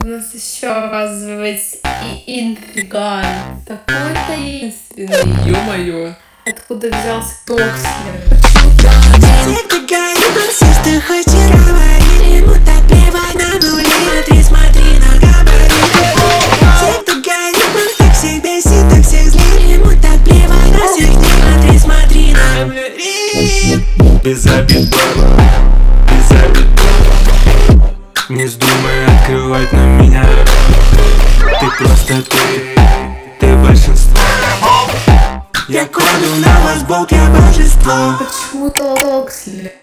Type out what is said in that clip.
У нас еще, оказывается, и интриган. Такой таинственный. Ё-моё. Откуда взялся Токслер? Ты хочешь говорить, ему так плевать на нули. Смотри на габарит. Все, кто горит, он так всех бесит, так всех злит. Ему так плевать на всех них. Смотри на габарит. Без обид, без обид. Не вздумай открывать на меня. Ты просто ты большинство. Я кладу на вас болт, я божество. Почему Токслер?